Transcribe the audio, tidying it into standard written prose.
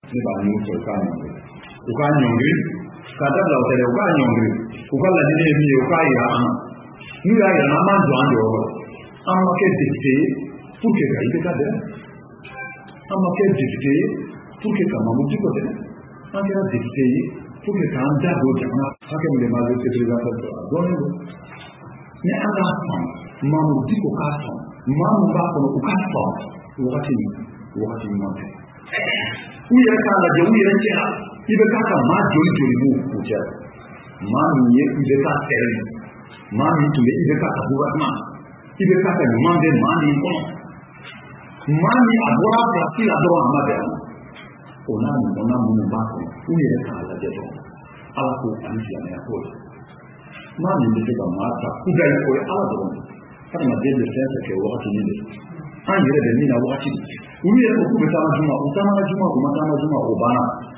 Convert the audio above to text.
ne b'a ɲɔgɔn fɛ u k'a ɲɔngiri ka dabila o tɛ dɛ u k'a ɲɔngiri u ka laɲini ye min ye u k'a yira an na n'u y'a yira an b'an jɔ an jɔyɔrɔ an ma kɛ député ye pour que ka IBK dɛmɛ an ma kɛ député ye pour que ka Mamadou Dicko dɛmɛ an kɛra député ye pour que k'an da don jamana hakɛ min de b'a bɛ présidentiel dɔ la dɔɔnin don ni an k'a faamu Mamadou Dicko k'a faamu maa min b'a kɔnɔ u k'a faamu wagati ɲuman tɛ u yɛrɛ k'a lajɛ u yɛrɛ cɛla IBK ka maa joli b'u cɛ maa min ye IBK sɛrɛ maa min tun bɛ IBK ka gouvernement IBK ka ɲuman bɛ maa min kɔnɔ maa min a bɔra place la dɔrɔn a ma bɛn o n'a ɲɔgɔnna minnu b'a kɔnɔ u yɛrɛ k'a lajɛ dɔrɔn ala ko ani silamɛya ko la maa min bɛ se ka maa ta kuda ye o ye ala dɔrɔn adamaden bɛ fɛn fɛn kɛ wagati min de an yɛrɛ bɛ min na wagati olu yɛrɛ ko k'u bɛ taama juma u taamana juma u ma taama juma o banna